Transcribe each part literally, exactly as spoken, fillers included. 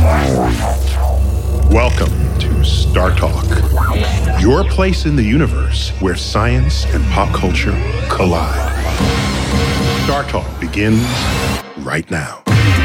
Welcome to Star Talk, your place in the universe where science and pop culture collide. Star Talk begins right now.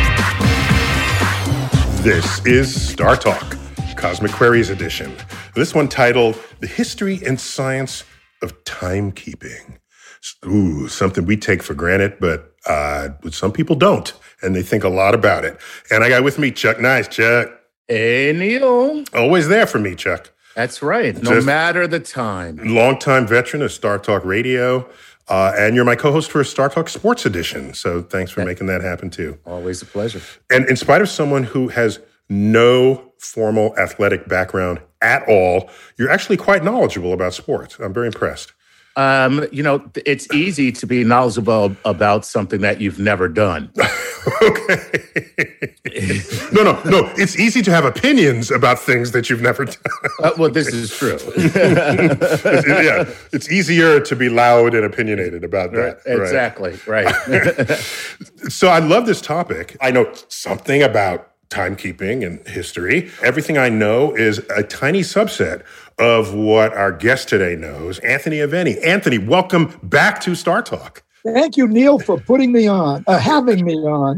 This is Star Talk, Cosmic Queries edition. This one titled The History and Science of Timekeeping. Ooh, something we take for granted, but uh, some people don't, and they think a lot about it. And I got with me Chuck Nice. Chuck. Hey, Neil. Always there for me, Chuck. That's right. No Just matter the time. Longtime veteran of Star Talk Radio, uh, and you're my co-host for Star Talk Sports Edition. So thanks for yeah. making that happen, too. Always a pleasure. And in spite of someone who has no formal athletic background at all, you're actually quite knowledgeable about sports. I'm very impressed. Um, you know, it's easy to be knowledgeable about something that you've never done. Okay. no, no, no. It's easy to have opinions about things that you've never done. uh, well, this is true. it's, yeah, it's easier to be loud and opinionated about that. Right, exactly, right. right. So I love this topic. I know something about timekeeping and history. Everything I know is a tiny subset of what our guest today knows, Anthony Aveni. Anthony, welcome back to Star Talk. Thank you, Neil, for putting me on, uh, having me on.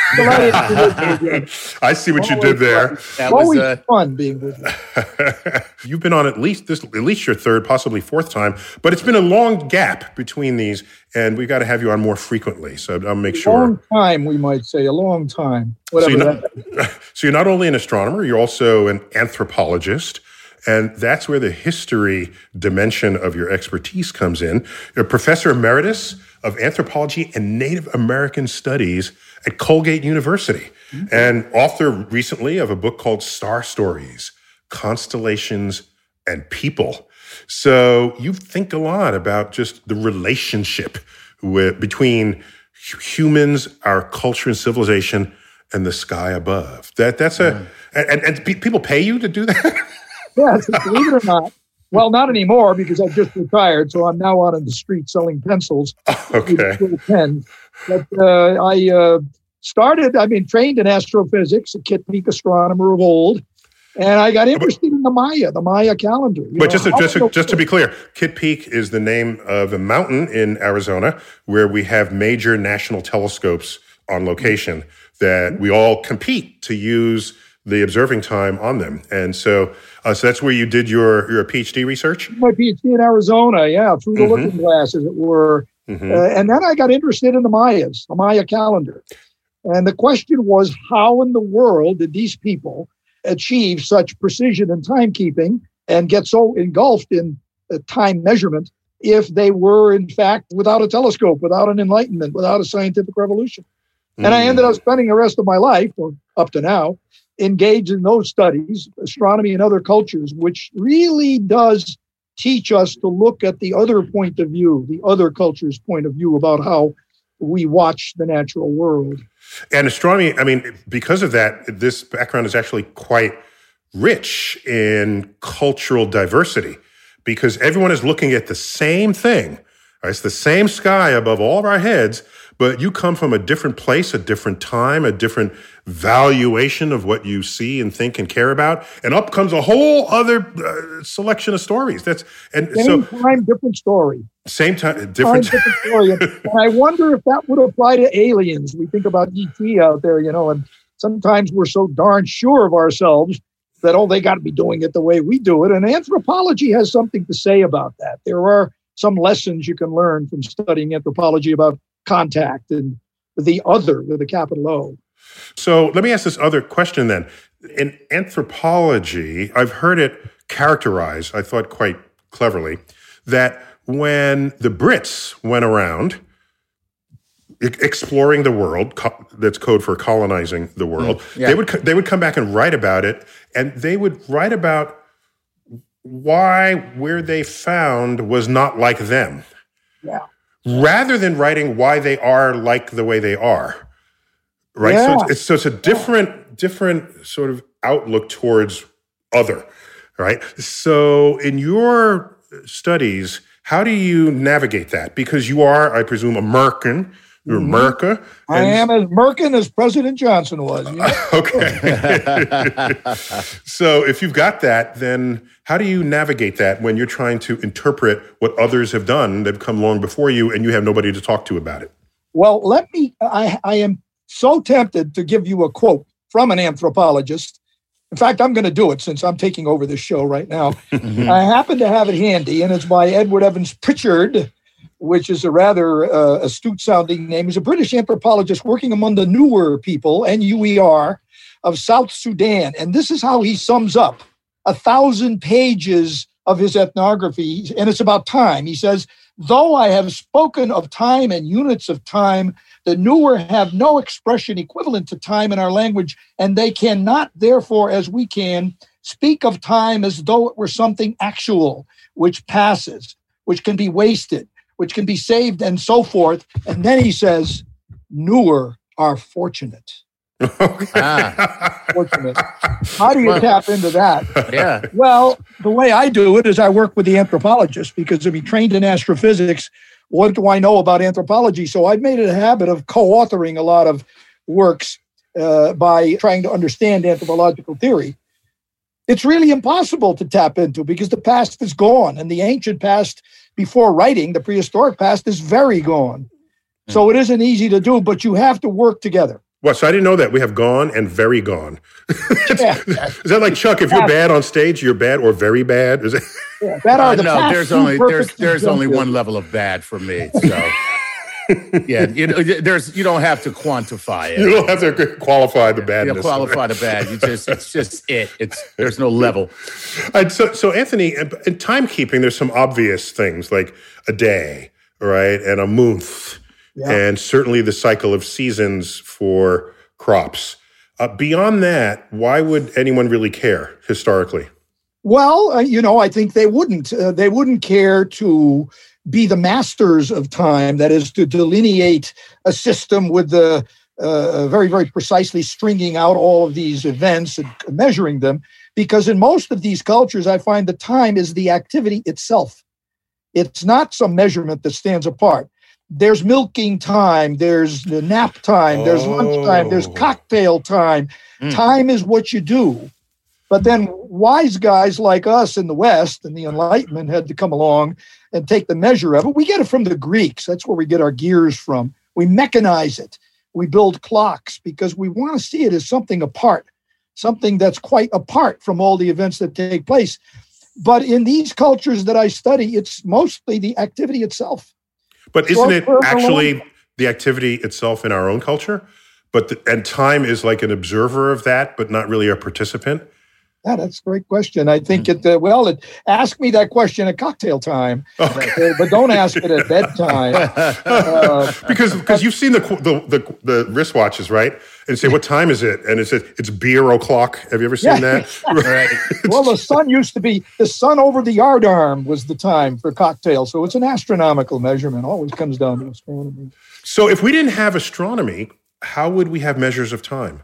I see what you did there. That was always uh, fun being with you. You've been on at least this, at least your third, possibly fourth time, but it's been a long gap between these, and we've got to have you on more frequently. So I'll make sure. A long time, we might say, a long time. Whatever. So you're, not, so you're not only an astronomer, you're also an anthropologist. And that's where the history dimension of your expertise comes in. You're a professor emeritus of anthropology and Native American studies at Colgate University, mm-hmm. and author recently of a book called Star Stories, Constellations and People. So you think a lot about just the relationship with, between humans, our culture and civilization, and the sky above. That That's a, mm-hmm. and, and people pay you to do that? Yes, believe it or not. Well, not anymore because I've just retired, so I'm now out on the street selling pencils. Okay. With pens. But uh, I uh, started, I mean, trained in astrophysics, a Kitt Peak astronomer of old, and I got interested in the Maya, the Maya calendar. But know, just to, just, to, just to be clear, Kitt Peak is the name of a mountain in Arizona where we have major national telescopes on location that we all compete to use the observing time on them. And so uh, so that's where you did your, your PhD research? My PhD in Arizona, yeah, through the mm-hmm. looking glass, as it were. Mm-hmm. Uh, and then I got interested in the Mayas, the Maya calendar. And the question was, how in the world did these people achieve such precision in timekeeping and get so engulfed in uh, time measurement if they were, in fact, without a telescope, without an enlightenment, without a scientific revolution? Mm-hmm. And I ended up spending the rest of my life, or up to now, engaged in those studies, astronomy and other cultures, which really does teach us to look at the other point of view, the other culture's point of view about how we watch the natural world. And astronomy, I mean, because of that, this background is actually quite rich in cultural diversity because everyone is looking at the same thing. Right? It's the same sky above all of our heads, but you come from a different place, a different time, a different valuation of what you see and think and care about, and up comes a whole other uh, selection of stories. That's and same so time, different story. Same time, different, time, different story. And, and I wonder if that would apply to aliens. We think about E T out there, you know, and sometimes we're so darn sure of ourselves that oh, they got to be doing it the way we do it. And anthropology has something to say about that. There are some lessons you can learn from studying anthropology about contact and the other with a capital O. So let me ask this other question then. In anthropology, I've heard it characterized, I thought quite cleverly, that when the Brits went around e- exploring the world, co- that's code for colonizing the world, mm, yeah. they would co- they would come back and write about it, and they would write about why where they found was not like them. Yeah. Rather than writing why they are like the way they are, right? Yeah. So it's so it's a different different sort of outlook towards other, right? So in your studies, how do you navigate that? Because you are, I presume, American, Merca. I am as Merkin as President Johnson was. You know? Okay. So if you've got that, then how do you navigate that when you're trying to interpret what others have done that have come long before you and you have nobody to talk to about it? Well, let me, I, I am so tempted to give you a quote from an anthropologist. In fact, I'm going to do it since I'm taking over this show right now. I happen to have it handy, and it's by Edward Evans Pritchard, which is a rather uh, astute-sounding name. He's a British anthropologist working among the Nuer people, N U E R, of South Sudan. And this is how he sums up a thousand pages of his ethnography, and it's about time. He says, though I have spoken of time and units of time, the Nuer have no expression equivalent to time in our language, and they cannot, therefore, as we can, speak of time as though it were something actual, which passes, which can be wasted, which can be saved, and so forth. And then he says, Nuer are fortunate. Okay. Ah. Fortunate. How do you well, tap into that? Yeah. Well, the way I do it is I work with the anthropologist, because to be trained in astrophysics, what do I know about anthropology? So I've made it a habit of co-authoring a lot of works uh, by trying to understand anthropological theory. It's really impossible to tap into because the past is gone, and the ancient past before writing, the prehistoric past, is very gone. So it isn't easy to do, but you have to work together. Well, so I didn't know that. We have gone and very gone. Yeah. Is that like, Chuck, if you're bad on stage, you're bad or very bad? Is it? Yeah, that are uh, the no, past there's two only there's perfect there's only examples. one level of bad for me. So yeah, you know, there's you don't have to quantify it. You don't have to qualify the badness. You qualify the bad. You just it's just it. It's there's no level. And so, so Anthony, in timekeeping, there's some obvious things like a day, right, and a month, Yeah. and certainly the cycle of seasons for crops. Uh, beyond that, why would anyone really care historically? Well, uh, you know, I think they wouldn't. Uh, they wouldn't care to be the masters of time, that is, to delineate a system with the uh, very, very precisely stringing out all of these events and measuring them. Because in most of these cultures, I find the time is the activity itself. It's not some measurement that stands apart. There's milking time, there's the nap time, there's Oh. lunchtime, there's cocktail time. Mm. Time is what you do. But then wise guys like us in the West and the Enlightenment had to come along and take the measure of it. We get it from the Greeks. That's where we get our gears from. We mechanize it. We build clocks because we want to see it as something apart, something that's quite apart from all the events that take place. But in these cultures that I study, it's mostly the activity itself. But isn't it Short-term actually alone. the activity itself in our own culture? But the, and time is like an observer of that, but not really a participant. Yeah, that's a great question. I think it, uh, well, it, ask me that question at cocktail time, Okay. uh, but don't ask it at bedtime. Uh, Because because you've seen the, the the the wristwatches, right? And say, what time is it? And it says it's beer o'clock. Have you ever seen Yeah. that? Right. well, the sun used to be, the sun over the yard arm was the time for cocktail. So it's an astronomical measurement. Always comes down to astronomy. So if we didn't have astronomy, how would we have measures of time?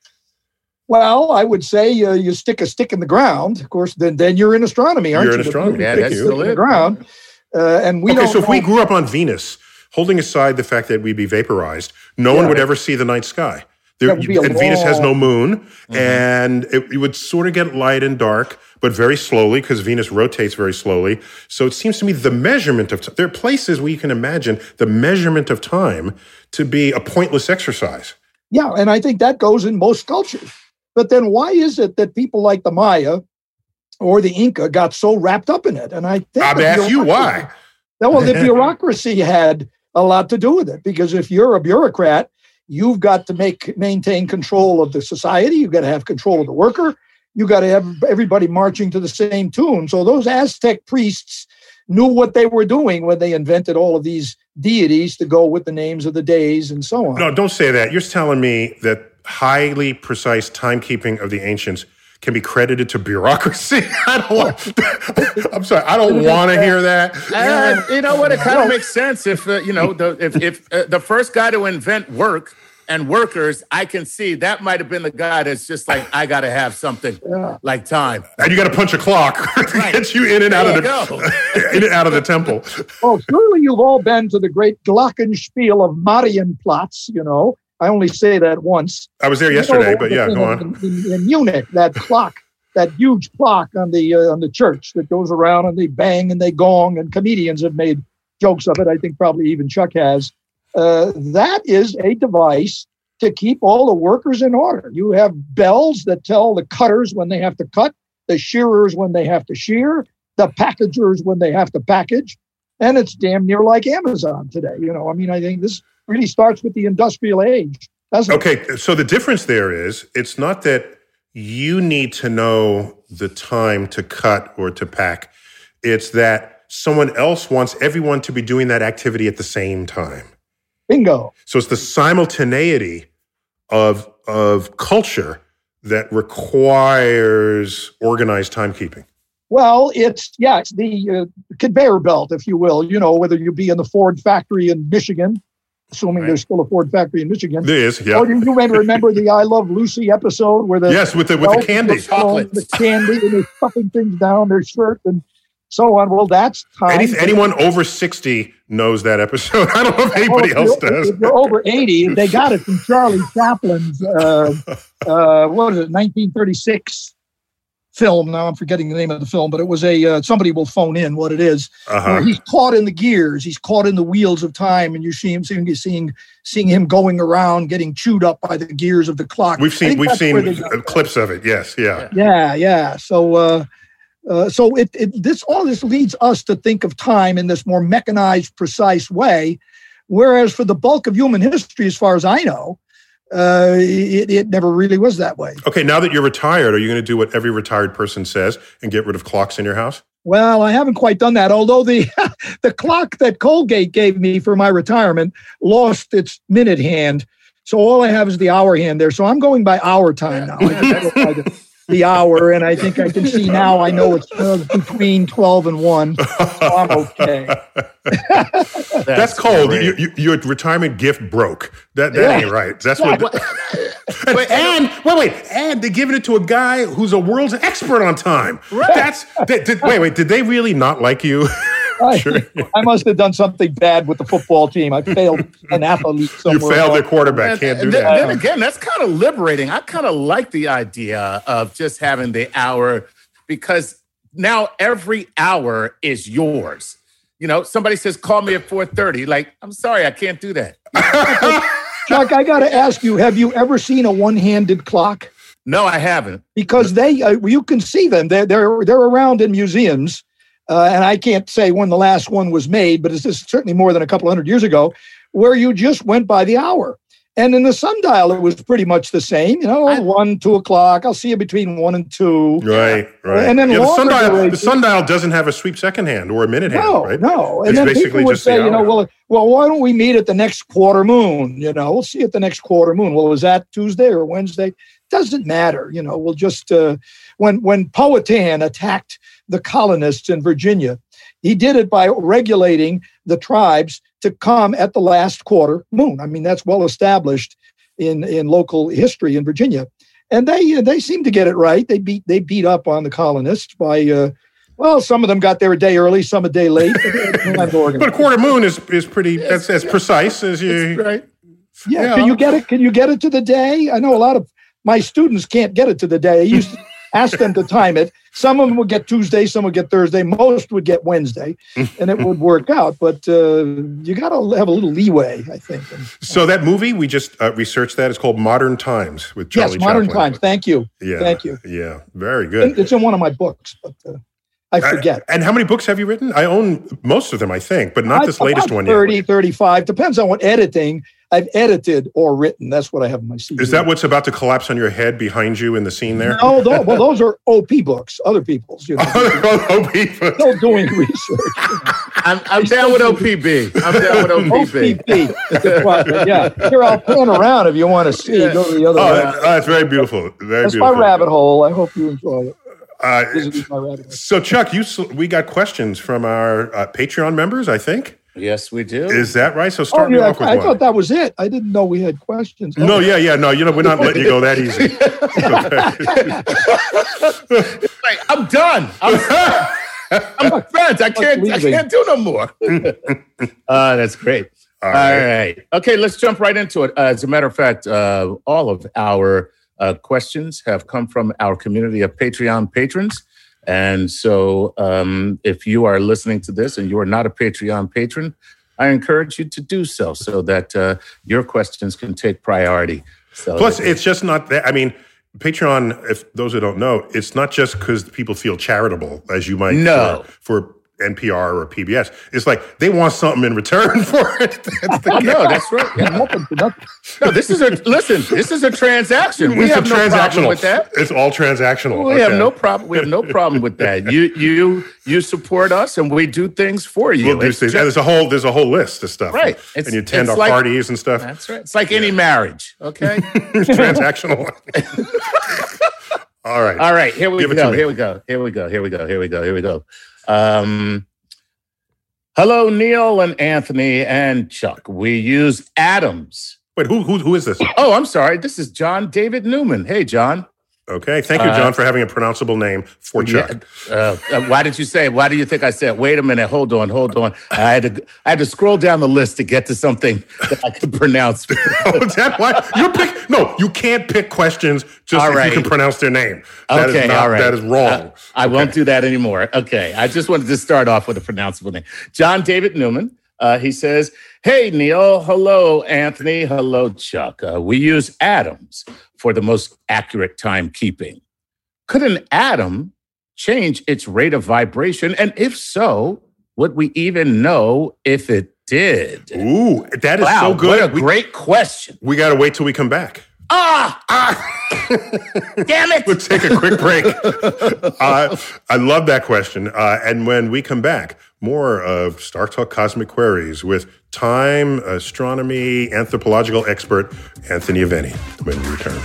Well, I would say uh, you stick a stick in the ground. Of course, then then you're in astronomy, aren't You're you? in astronomy. Yeah, Thank that's you. still In the it. ground. Uh, and we Okay, don't so if we know- grew up on Venus, holding aside the fact that we'd be vaporized, no one Yeah. would ever see the night sky. There, That would be a and Venus has no long- moon, and it, it would sort of get light and dark, but very slowly because Venus rotates very slowly. So it seems to me the measurement of time, there are places where you can imagine the measurement of time to be a pointless exercise. Yeah, and I think that goes in most cultures. But then why is it that people like the Maya or the Inca got so wrapped up in it? And I think I've the asked you bureaucracy- why. Well, the bureaucracy had a lot to do with it, because if you're a bureaucrat, you've got to make maintain control of the society. You've got to have control of the worker. You've got to have everybody marching to the same tune. So those Aztec priests knew what they were doing when they invented all of these deities to go with the names of the days and so on. No, don't say that. You're telling me that highly precise timekeeping of the ancients can be credited to bureaucracy. I don't. I'm sorry. I don't want to hear that. Uh, you know what? It kind of makes sense if uh, you know the if if uh, the first guy to invent work and workers, I can see that might have been the guy that's just like, I got to have something Yeah. like time. And you got to punch a clock to Right. get you in and out There of you the in and out of the temple. Oh, surely you've all been to the great Glockenspiel of Marienplatz, you know. I only say that once. I was there You know, yesterday, but the yeah, thing go in, on. In, in Munich, that clock, that huge clock on the uh, on the church that goes around and they bang and they gong, and comedians have made jokes of it. I think probably even Chuck has. Uh, that is a device to keep all the workers in order. You have bells that tell the cutters when they have to cut, the shearers when they have to shear, the packagers when they have to package. And it's damn near like Amazon today. You know, I mean, I think this really starts with the industrial age, doesn't it? Okay, so the difference there is it's not that you need to know the time to cut or to pack. It's that someone else wants everyone to be doing that activity at the same time. Bingo. So it's the simultaneity of of culture that requires organized timekeeping. Well, it's, yeah, it's the uh, conveyor belt, if you will, you know, whether you be in the Ford factory in Michigan, assuming Right. there's still a Ford factory in Michigan. There is, yeah. Or you, you may remember the I Love Lucy episode where the Yes, with the with the candy. Chocolate. the candy, and they're stuffing things down their shirt and so on. Well, that's time. Any, anyone over sixty knows that episode. I don't know if anybody Well, if else you're- does. If you're over eighty, they got it from Charlie Chaplin's, uh, uh, what was it, nineteen thirty-six film. Now I'm forgetting the name of the film, but it was a, uh, somebody will phone in what it is. Uh-huh. Where he's caught in the gears. He's caught in the wheels of time, and you see him seeing, seeing, seeing him going around, getting chewed up by the gears of the clock. We've I seen think we've that's where they seen got uh, that. clips of it. Yes, yeah. Yeah, yeah. So, uh, uh, so it, it this all this leads us to think of time in this more mechanized, precise way, whereas for the bulk of human history, as far as I know, uh, it, it never really was that way. Okay, now that you're retired, are you going to do what every retired person says and get rid of clocks in your house? Well, I haven't quite done that. Although the the clock that Colgate gave me for my retirement lost its minute hand, so all I have is the hour hand there. So I'm going by hour time now. I just go by the, the hour, and I think I can see now. I know it's uh, between twelve and one. So I'm okay. That's, That's cold. great. You, you, your retirement gift broke. That that Yeah. ain't right. That's what. and, Wait, and wait, wait, and they're giving it to a guy who's a world's expert on time. Right. That's they, did, wait, wait. Did they really not like you? I, I must have done something bad with the football team. I failed an athlete You somewhere. failed their else. quarterback. And- Can't do and then, that. then again, that's kind of liberating. I kind of like the idea of just having the hour because now every hour is yours. You know, somebody says, call me at four thirty. Like, I'm sorry, I can't do that. Chuck, I got to ask you: have you ever seen a one-handed clock? No, I haven't. Because they, uh, you can see them. They're they're they're around in museums, uh, and I can't say when the last one was made, but it's just certainly more than a couple hundred years ago, where you just went by the hour. And in the sundial, it was pretty much the same. You know, I- one, two o'clock. I'll see you between one and two. Right, right. And then yeah, the longer sundial, the duration- sundial doesn't have a sweep second hand or a minute No, hand, right? no. And It's then basically people would just the say, you know, hour. well, well, why don't we meet at the next quarter moon? You know, we'll see at the next quarter moon. Well, was that Tuesday or Wednesday? Doesn't matter. You know, we'll just, uh, when, when Powhatan attacked the colonists in Virginia, he did it by regulating the tribes to come at the last quarter moon. I mean, that's well established in, in local history in Virginia. And they, they seem to get it right. They beat, they beat up on the colonists by, uh, well, some of them got there a day early, some a day late. But But a quarter moon is is pretty. That's as precise as you. Right. Yeah, Yeah. can you get it? Can you get it to the day? I know a lot of my students can't get it to the day. I used to ask them to time it. Some of them would get Tuesday, some would get Thursday, most would get Wednesday, and it would work out. But uh, you got to have a little leeway, I think. And, So that movie we just uh, researched that. It's called Modern Times with Charlie yes, Modern Chaplin. Times. Thank you. Yeah, Thank you. Yeah, very good. It's in one of my books, but uh, I forget. Uh, and how many books have you written? I own most of them, I think, but not I- this latest about one thirty, yet. thirty-five. Depends on what editing I've edited or written. That's what I have in my C D. Is that what's about to collapse on your head behind you in the scene there? No, those, well, those are O P books, other people's. You know, Oh, people. still doing research. I'm, I'm down with O P B. I'm down with O P B. O P B. Yeah. Here, I'll pan around if you want to see. Yeah. Go to the other Oh, way. that- oh, that's very beautiful. Very That's beautiful. my rabbit hole. I hope you enjoy it. Uh, This is my rabbit hole. so, Chuck, you s- we got questions from our uh, Patreon members, I think. Yes, we do. Is that right? So start oh, me yeah, off with I one. thought that was it. I didn't know we had questions. No, Oh. yeah, yeah, no. You know, we're not letting you go that easy. Like, I'm done. I'm, I'm friends. I can't. I can't do no more. uh, that's great. All All right. right. Okay, let's jump right into it. Uh, as a matter of fact, uh, all of our uh, questions have come from our community of Patreon patrons. And so um, if you are listening to this and you are not a Patreon patron, I encourage you to do so so that uh, your questions can take priority. So Plus, it's just not that. I mean, Patreon, if those who don't know, it's not just because people feel charitable, as you might No. for, for N P R or P B S. It's like they want something in return for it. That's the Oh, no, that's right. Yeah. Nothing for nothing. No, this is a listen. This is a transaction. We It's have a no problem transactional. with that. It's all transactional. We Okay. have no problem. We have no problem with that. You you you support us, and we do things for you. We'll do It's things. just- And there's a whole there's a whole list of stuff. Right. And It's- you attend it's our like- parties and stuff. That's right. It's like any marriage. Okay. It's transactional. All right. All right. Here we Give it to go. me. Here we go. Here we go. Here we go. Here we go. Here we go. Um, hello, Neil and Anthony and Chuck. We use Adams. Wait, who who who is this? Oh, I'm sorry. This is John David Newman. Hey, John. Okay. Thank you, Uh, John, for having a pronounceable name for Chuck. Yeah, uh, uh, why did you say? Why do you think I said? Wait a minute. Hold on. Hold on. I had to. I had to scroll down the list to get to something that I could pronounce. Oh, is that why? You pick no, you can't pick questions just All if right. you can pronounce their name. That is Okay, not- all right. that is wrong. I, I won't do that anymore. Okay, I just wanted to start off with a pronounceable name. John David Newman. Uh, he says, "Hey Neil, hello Anthony, hello Chuck. Uh, we use atoms for the most accurate timekeeping. Could an atom change its rate of vibration? And if so, would we even know if it did?" Ooh, that is Wow, so good. what a we great question. we got to wait till we come back. Ah, Ah, damn it. we'll take a quick break. uh, I love that question. Uh, and when we come back, more of Star Talk Cosmic Queries with time, astronomy, anthropological expert Anthony Aveni when we return.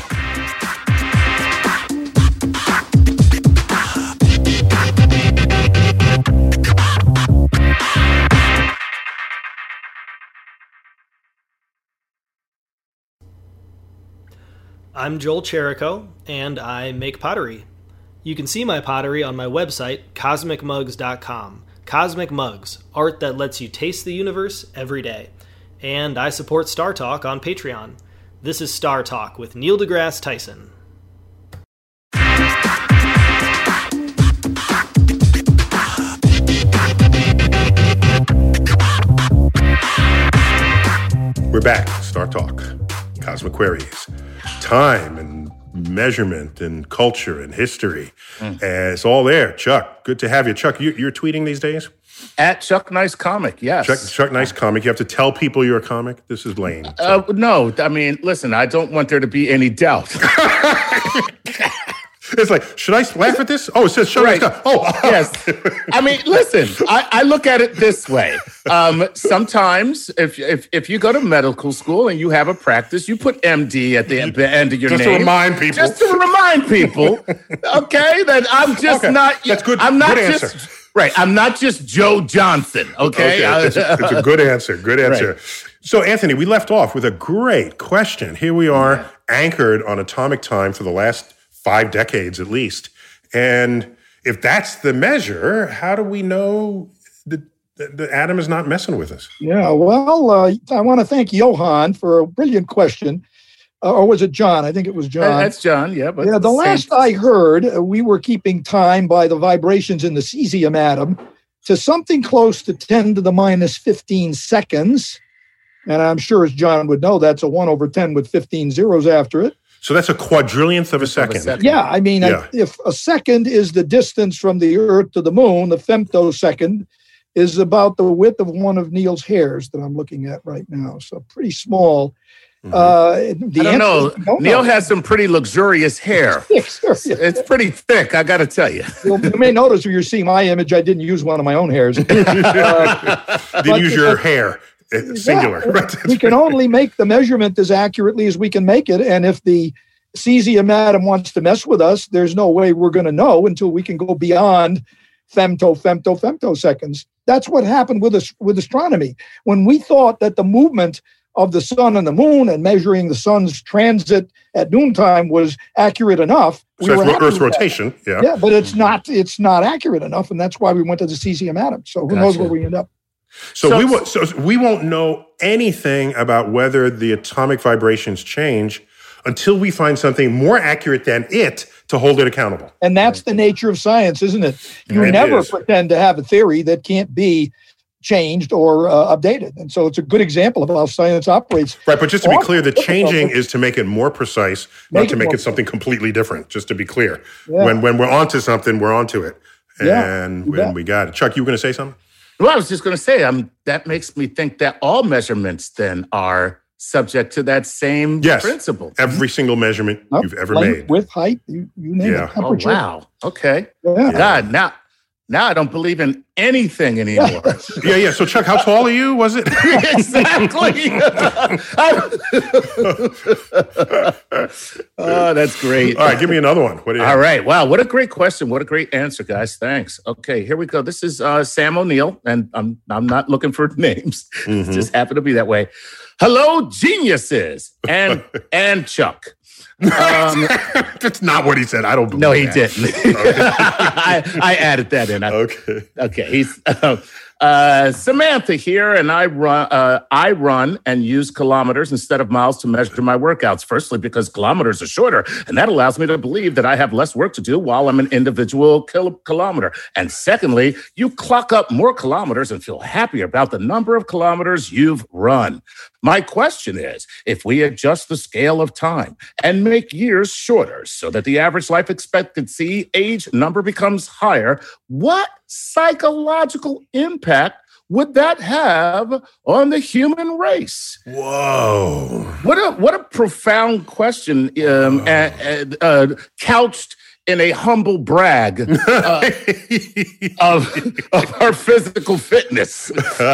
I'm Joel Cherico, and I make pottery. You can see my pottery on my website, cosmic mugs dot com. Cosmic Mugs, art that lets you taste the universe every day. And I support Star Talk on Patreon. This is Star Talk with Neil deGrasse Tyson. We're back. Star Talk, Cosmic Queries, time and measurement and culture and history. Mm. And it's all there. Chuck, good to have you. Chuck, you, you're tweeting these days? At Chuck Nice Comic, yes. Chuck, Chuck Nice Comic. You have to tell people you're a comic? This is lame. Uh, no, I mean, listen, I don't want there to be any doubt. It's like, should I laugh at this? Oh, it says Chuck Right. Nice Comic. Oh, Yes. I mean, listen, I, I look at it this way. Um, sometimes if, if if you go to medical school and you have a practice, you put M D at the end, the end of your Just name. to remind people. Just to remind people, okay, that I'm just Okay, not. that's good- I'm not good just answer. right. I'm not just Joe Johnson. Okay, Okay, it's, a, it's a good answer. Good answer. Right. So, Anthony, we left off with a great question. Here we are, anchored on atomic time for the last five decades at least. And if that's the measure, how do we know that the, the atom is not messing with us? Yeah, well, uh, I want to thank Johan for a brilliant question. Uh, or was it John? I think it was John. That's John. Yeah, but yeah, the same- last I heard, uh, we were keeping time by the vibrations in the cesium atom to something close to ten to the minus fifteen seconds. And I'm sure, as John would know, that's a one over ten with fifteen zeros after it. So that's a quadrillionth of a second. second. Yeah, I mean, Yeah. I, if a second is the distance from the Earth to the moon, the femtosecond is about the width of one of Neil's hairs that I'm looking at right now. So pretty small. Mhm. Uh, the I don't know. answer is don't Neil know. has some pretty luxurious hair. It's pretty thick, I got to tell you. You'll- you may notice if you're seeing my image, I didn't use one of my own hairs. Uh, Didn't but- use your hair, uh, singular. Yeah, Right, that's we can only make the measurement as accurately as we can make it. And if the cesium atom wants to mess with us, there's no way we're going to know until we can go beyond femto, femto, femtoseconds. That's what happened with us with astronomy. When we thought that the movement of the sun and the moon and measuring the sun's transit at noontime was accurate enough. So we that's Earth's rotation, yeah. Yeah, but it's not it's not accurate enough, and that's why we went to the cesium atom. So who gotcha. knows where we end up? So, so we won't so we won't know anything about whether the atomic vibrations change until we find something more accurate than it to hold it accountable. And that's the nature of science, isn't it? You it never is. pretend to have a theory that can't be changed or uh, updated. And so it's a good example of how science operates. Right, but just to be clear, the changing is to make it more precise, not to make it something completely different, just to be clear. Yeah. When when we're onto something, we're onto it. And, yeah, and we got it. Chuck, you were going to say something? Well, I was just going to say, um, that makes me think that all measurements then are subject to that same yes. principle. Every single measurement oh, you've ever length, made. Width, height, you, you name yeah. it. Temperature. Oh, wow. Okay. Yeah. God, now... Now I don't believe in anything anymore. yeah, yeah. So, Chuck, how tall are you? Was it? Exactly. Oh, that's great. All right, give me another one. What do you All have? right. Wow, what a great question. What a great answer, guys. Thanks. Okay, here we go. This is uh, Sam O'Neill, and I'm I'm not looking for names. Mm-hmm. It just happened to be that way. Hello, geniuses, and and Chuck. Um, That's not what he said. I don't believe No, he that. didn't. I, I added that in. I, okay. Okay. He's uh, uh, Samantha here, and I run. Uh, I run and use kilometers instead of miles to measure my workouts. Firstly, because kilometers are shorter, and that allows me to believe that I have less work to do while I'm an individual kil- kilometer. And secondly, you clock up more kilometers and feel happier about the number of kilometers you've run. My question is, if we adjust the scale of time and make years shorter so that the average life expectancy age number becomes higher, what psychological impact would that have on the human race? Whoa. What a what a profound question, um, uh, uh, couched in a humble brag uh, of, of our physical fitness.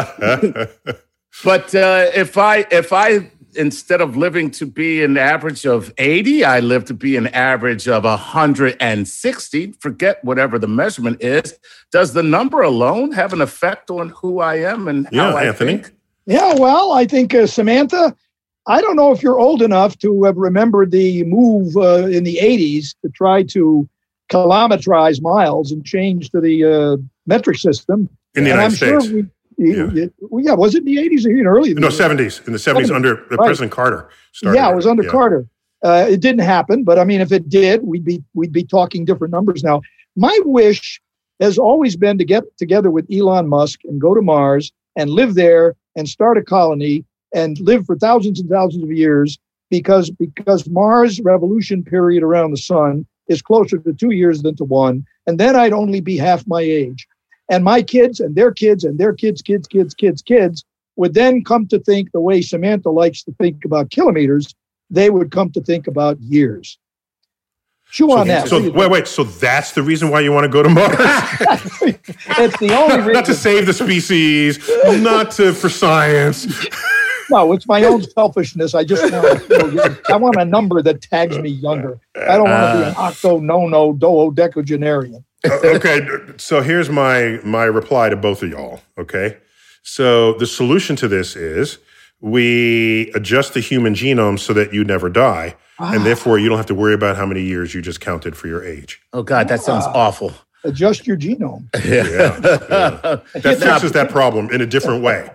But uh, if I, if I, instead of living to be an average of eighty, I live to be an average of one hundred sixty, forget whatever the measurement is, does the number alone have an effect on who I am and yeah, how I Anthony. think? Yeah, well, I think, uh, Samantha, I don't know if you're old enough to have remembered the move uh, in the eighties to try to kilometrize miles and change to the uh, metric system. In the and United I'm States. Sure we, Yeah. It, well, yeah, was it in the eighties or even earlier? No, seventies. In the seventies, under uh, right. President Carter. Started yeah, it was under yeah. Carter. Uh, it didn't happen, but I mean, if it did, we'd be we'd be talking different numbers now. My wish has always been to get together with Elon Musk and go to Mars and live there and start a colony and live for thousands and thousands of years because because Mars' revolution period around the sun is closer to two years than to one, and then I'd only be half my age. And my kids and their kids and their kids, kids, kids, kids, kids would then come to think the way Samantha likes to think about kilometers, they would come to think about years. Chew so, on that. So wait, wait. So that's the reason why you want to go to Mars? It's the only reason. Not to save the species, not to for science. No, it's my own selfishness. I just want to, I want a number that tags me younger. I don't want to be an octo, nono, duodecagenarian. uh, okay, so here's my my reply to both of y'all, okay? So the solution to this is we adjust the human genome so that you never die, ah. and therefore you don't have to worry about how many years you just counted for your age. Oh, God, that sounds ah. awful. Adjust your genome. Yeah, yeah. That fixes that problem in a different way.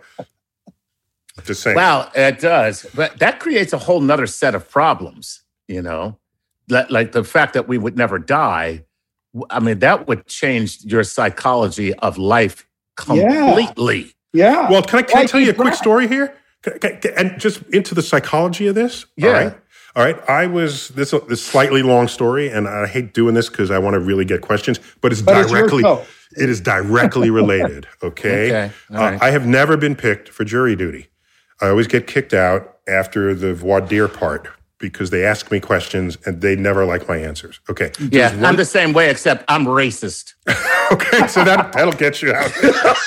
Just saying. Wow, it does. But that creates a whole nother set of problems, you know? Like the fact that we would never die. I mean, that would change your psychology of life completely. Yeah. yeah. Well, can I, can I tell you a quick story here? Can, can, can, and just into the psychology of this? Yeah. All right. All right. I was, this is a slightly long story, and I hate doing this because I want to really get questions, but it's but directly, it's it is directly related. Okay. okay. All right. uh, I have never been picked for jury duty. I always get kicked out after the voir dire part, because they ask me questions and they never like my answers. Okay. Yeah, one... I'm the same way, except I'm racist. Okay, so that, that'll get you out.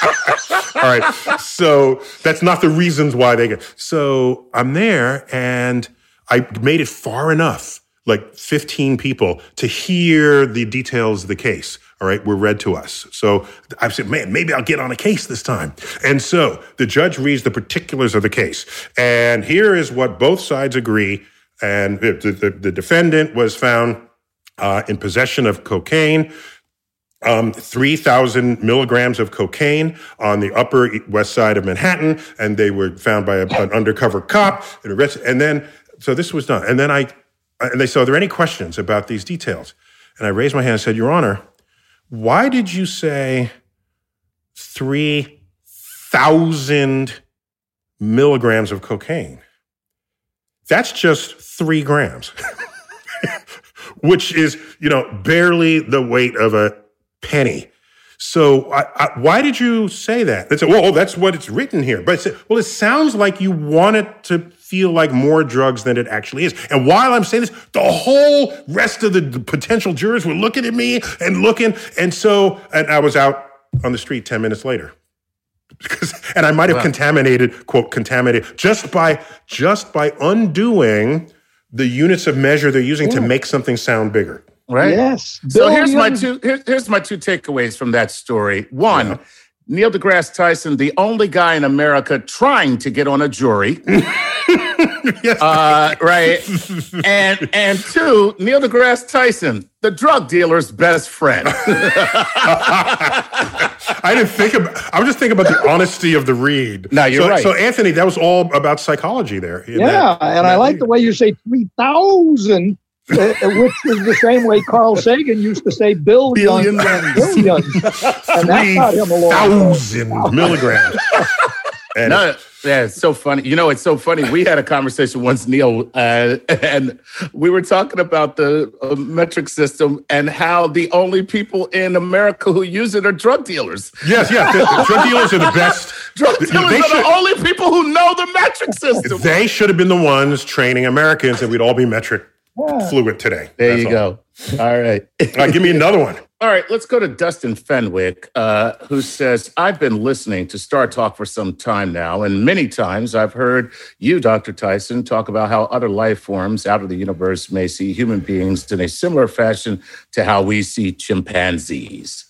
All right. So that's not the reasons why they get. So I'm there and I made it far enough, like fifteen people to hear the details of the case. All right, were read to us. So I said, man, maybe I'll get on a case this time. And so the judge reads the particulars of the case. And here is what both sides agree. And the, the, the defendant was found uh, in possession of cocaine, um, three thousand milligrams of cocaine on the Upper West Side of Manhattan. And they were found by a, an undercover cop and arrested. And then, so this was done. And then I, and they said, are there any questions about these details? And I raised my hand and said, Your Honor, why did you say three thousand milligrams of cocaine? That's just three grams, which is, you know, barely the weight of a penny. So I, I, why did you say that? They said, well, that's what it's written here. But I said, well, it sounds like you want it to feel like more drugs than it actually is. And while I'm saying this, the whole rest of the, the potential jurors were looking at me and looking. And so, and I was out on the street ten minutes later. Because, and I might have wow. contaminated, quote, contaminated, just by, just by undoing the units of measure they're using yeah. to make something sound bigger. Right. Yes. So here's my two. Here's, here's my two takeaways from that story. One, yeah. Neil deGrasse Tyson, the only guy in America trying to get on a jury. yes. uh, right. And and two, Neil deGrasse Tyson, the drug dealer's best friend. I didn't think about. I was just thinking about the honesty of the read. No, you're so, right. So Anthony, that was all about psychology there. Yeah, that, and I like read. the way you say three thousand. Uh, which is the same way Carl Sagan used to say billions, billions. and billions. And that got him a long thousand milligrams. And no, yeah, it's so funny. You know, it's so funny. We had a conversation once, Neil, uh, and we were talking about the uh, metric system and how the only people in America who use it are drug dealers. Yes, yes. The, the drug dealers are the best. Drug dealers they are should, the only people who know the metric system. They should have been the ones training Americans, and we'd all be metric. Yeah. Fluent today. There That's you all. go. All right. All right. Give me another one. All right. Let's go to Dustin Fenwick, uh, who says, I've been listening to Star Talk for some time now, and many times I've heard you, Doctor Tyson, talk about how other life forms out of the universe may see human beings in a similar fashion to how we see chimpanzees.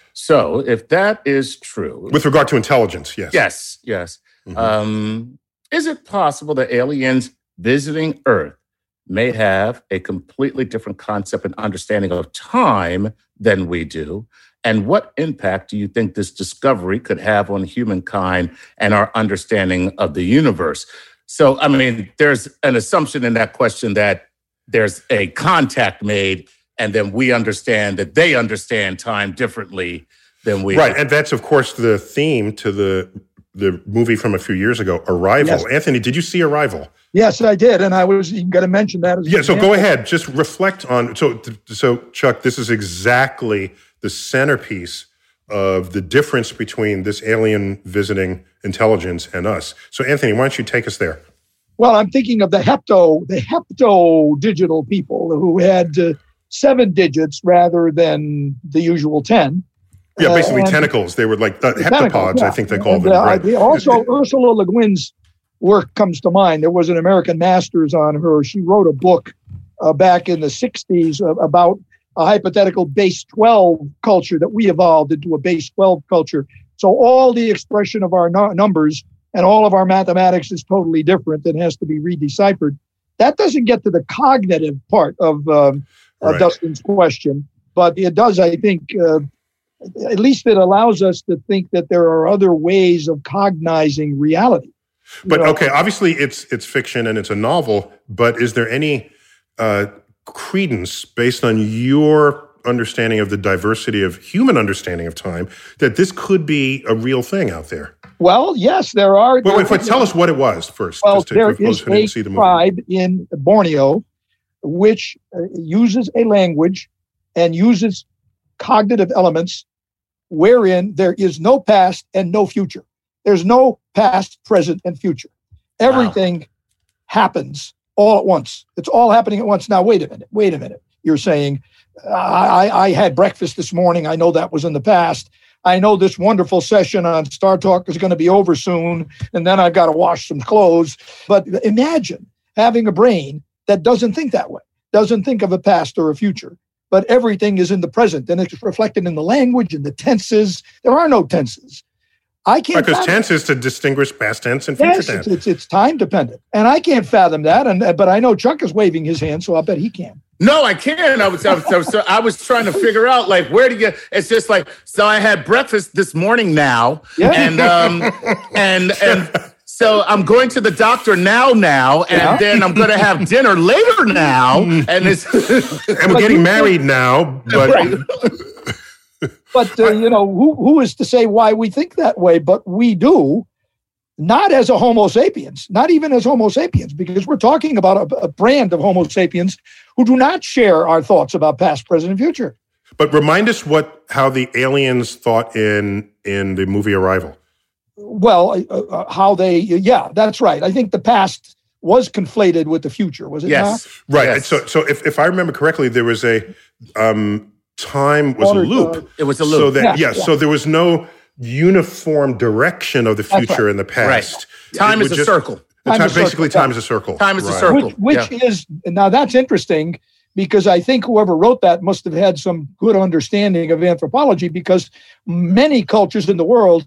So if that is true... With regard to intelligence, yes. Yes, yes. Mm-hmm. Um, is it possible that aliens visiting Earth may have a completely different concept and understanding of time than we do? And what impact do you think this discovery could have on humankind and our understanding of the universe? So, I mean, there's an assumption in that question that there's a contact made, and then we understand that they understand time differently than we Right, do. and that's, of course, the theme to the the movie from a few years ago, Arrival. Yes. Anthony, did you see Arrival? Yes, I did, and I was going to mention that as yeah. So example. go ahead, just reflect on. So, so Chuck, this is exactly the centerpiece of the difference between this alien visiting intelligence and us. So, Anthony, why don't you take us there? Well, I'm thinking of the hepto, the hepto digital people who had uh, seven digits rather than the usual ten. Yeah, basically uh, tentacles. They were like uh, heptapods, yeah. I think they called and, them. Uh, right. Also, Ursula Le Guin's work comes to mind. There was an American master's on her. She wrote a book uh, back in the sixties uh, about a hypothetical base twelve culture that we evolved into a base twelve culture. So all the expression of our no- numbers and all of our mathematics is totally different and has to be redeciphered. That doesn't get to the cognitive part of, um, right. of Dustin's question, but it does, I think, uh, at least it allows us to think that there are other ways of cognizing reality. But you know? okay, obviously it's it's fiction and it's a novel, but is there any uh, credence based on your understanding of the diversity of human understanding of time that this could be a real thing out there? Well, yes, there are. Wait, wait, wait tell us what it was first. Well, just to, there for those is who didn't a see the movie. tribe in Borneo which uh, uses a language and uses cognitive elements wherein there is no past and no future. There's no past, present, and future. Everything wow. happens all at once. It's all happening at once. Now, wait a minute. Wait a minute. You're saying, I, I had breakfast this morning. I know that was in the past. I know this wonderful session on Star Talk is going to be over soon, and then I've got to wash some clothes. But imagine having a brain that doesn't think that way. doesn't think of a past or a future, but everything is in the present, and it's reflected in the language and the tenses. There are no tenses. I can't because fathom tense is to distinguish past tense and future yes, tense. It's, it's it's time dependent, and I can't fathom that. And but I know Chuck is waving his hand, so I bet he can. No, I can't. I was, I was, I was, I was trying to figure out like where to get. It's just like so. I had breakfast this morning now, Yeah. and um, and and so I'm going to the doctor now, now, and Yeah. then I'm going to have dinner later now, and it's And we're getting married now, but Right. But uh, you know, who who is to say why we think that way? But we do, not as a Homo sapiens, not even as Homo sapiens, because we're talking about a, a brand of Homo sapiens who do not share our thoughts about past, present, and future. but remind us what how the aliens thought in in the movie Arrival. Well, uh, uh, how they, yeah, that's right. I think the past was conflated with the future, was it yes, Right. Yes. And so so if, if I remember correctly, there was a um, time was Water, a loop. uh, it was a So loop. that Yeah, yeah, yeah. so there was no uniform direction of the That's future right. and the past. Time It is would a just- circle. the Time time- is a circle, basically, yeah. time is a circle. Time is a Right. circle. Which, which Yeah. is, now that's interesting because I think whoever wrote that must have had some good understanding of anthropology, because many cultures in the world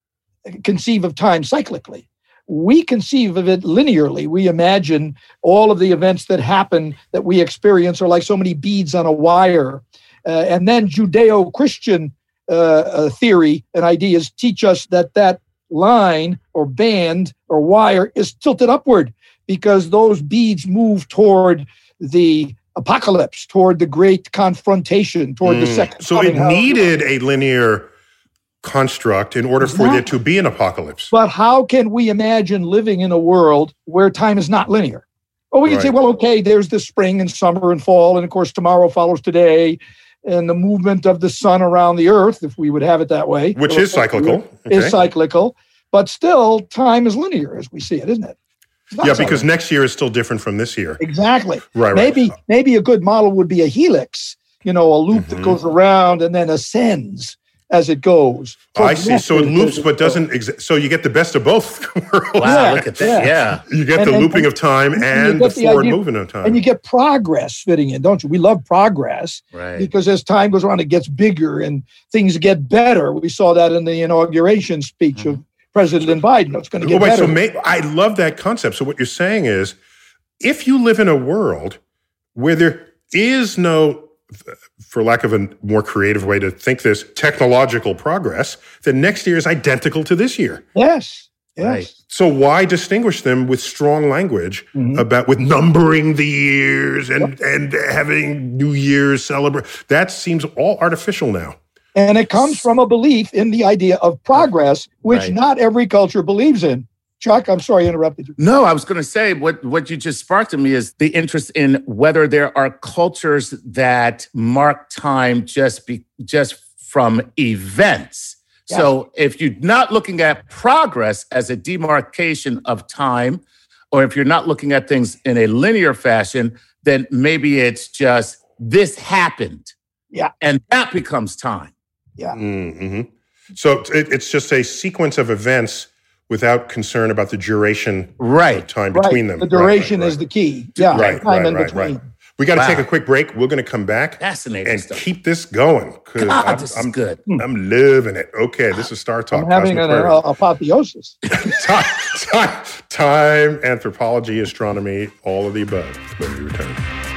conceive of time cyclically. We conceive of it linearly. We imagine all of the events that happen that we experience are like so many beads on a wire. Uh, and then Judeo-Christian uh, uh, theory and ideas teach us that that line or band or wire is tilted upward because those beads move toward the apocalypse, toward the great confrontation, toward the Mm. second So it coming. How- needed a linear construct in order for there to be an apocalypse. But how can we imagine living in a world where time is not linear? Well, we can say, Right. well, okay, there's the spring and summer and fall, and of course, tomorrow follows today, and the movement of the sun around the earth, if we would have it that way, Which is cyclical. is Okay. cyclical. But still, time is linear as we see it, isn't it? It's not Yeah, cyclical. because next year is still different from this year. Exactly. Right, right. Maybe maybe a good model would be a helix, you know, a loop Mhm. that goes around and then ascends as it goes. I see. So it Progressively loops, as it but goes. doesn't. Exa- so you get the best of both worlds. Wow, Yeah, look at that. yeah. Yeah. You get And- the and- looping of time and you and the get the forward idea- movement of time. And you get progress fitting in, don't you? We love progress Right. because as time goes on, it gets bigger and things get better. We saw that in the inauguration speech of President Biden. It's going to Well, get wait, better. so may, I love that concept. So what you're saying is, if you live in a world where there is no, for lack of a more creative way to think this, technological progress, then next year is identical to this year. yes. Yes. Right. So why distinguish them with strong language Mhm. about with numbering the years and and having New Year's celebrate? That seems all artificial now. And it comes from a belief in the idea of progress, which Right. not every culture believes in. Chuck, I'm sorry I interrupted you. No, I was going to say what what you just sparked in me is the interest in whether there are cultures that mark time just be just from events. Yeah. So if you're not looking at progress as a demarcation of time, or if you're not looking at things in a linear fashion, then maybe it's just this happened. Yeah. And that becomes time. Mm-hmm. So it, it's just a sequence of events without concern about the duration of Right. time Right. between them. The Right, duration right, is the key. Yeah. right, time right, in right, between. right. We got to Wow. take a quick break. We're going to come back Fascinating and stuff. keep this going because God, I'm, this is I'm, good. I'm living it. Okay, this is Star Talk. I'm having Cosmic an Query. uh, apotheosis. time, time, time, anthropology, astronomy, all of the above. When we return.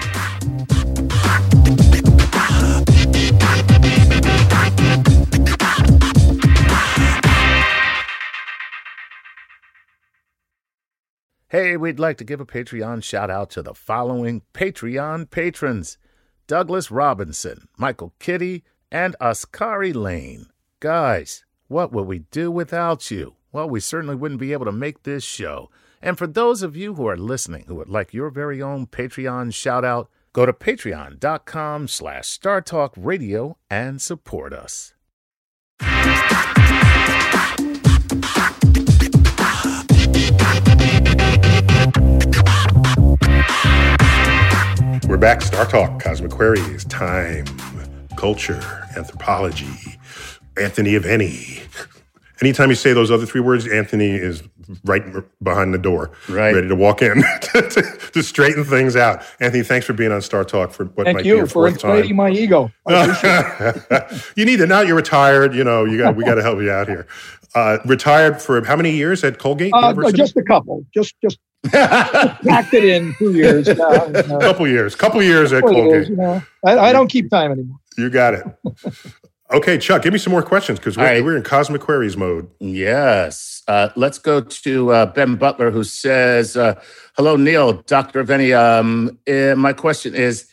Hey, we'd like to give a Patreon shout out to the following Patreon patrons: Douglas Robinson, Michael Kitty, and Askari Lane. Guys, what would we do without you? Well, we certainly wouldn't be able to make this show. And for those of you who are listening who would like your very own Patreon shout out, go to patreon.com slash Star Talk Radio and support us. We're back. Star Talk, Cosmic Queries, time, culture, anthropology, Anthony of Any, Anytime you say those other three words, Anthony is right behind the door, right, ready to walk in to, to, to straighten things out. Anthony, thanks for being on Star Talk for what Thank might you be your for fourth inflating time. my ego. You need to. Now you're retired. You know, you got we got to help you out here. Uh, retired for how many years at Colgate uh, University? Just a couple. Just just packed it in two years. A uh, couple years. Couple years at Colgate. Colgate. You know, I, I don't keep time anymore. You got it. Okay, Chuck, give me some more questions because we're, right. we're in Cosmic Queries mode. Yes. Uh, let's go to uh, Ben Butler, who says, uh, hello, Neil, Doctor Aveni. Um, uh, my question is,